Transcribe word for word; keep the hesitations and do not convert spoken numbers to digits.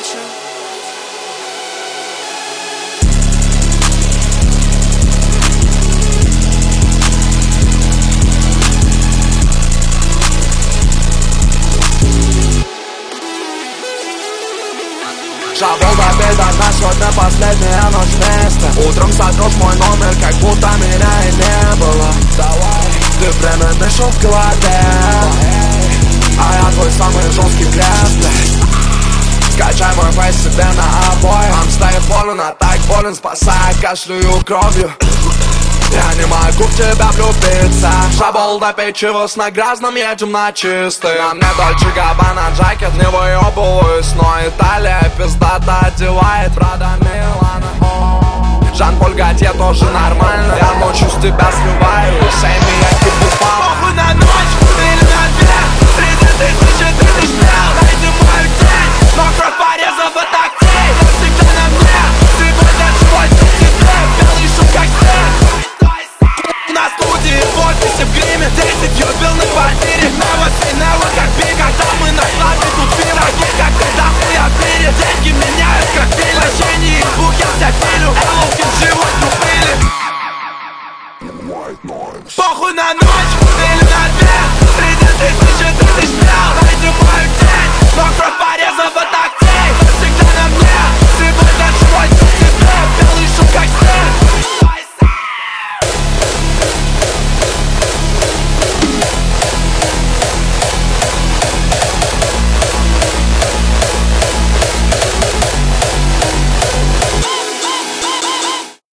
ночи. Шабол допей до дна, сегодня последняя ночь вместе. Утром сотрешь мой номер, как будто меня и не было. Давай, ты временный шум в голове, а я твой самый жесткий крест. Скачай мой фейс себе на обои. I'm staying болен, а так болен, спасая кашлю кровью. Я не могу в тебя влюбиться. Шабол допей чего-с на грязном, едем на чистый. На мне Дольче Габбана джакет, не выебываюсь, но Италия пиздата одевает Прада Милана. Жан-Поль Готье тоже нормально. Я ночью с тебя сливаю, Сэмми, я кипу пал. Похуй на ночь.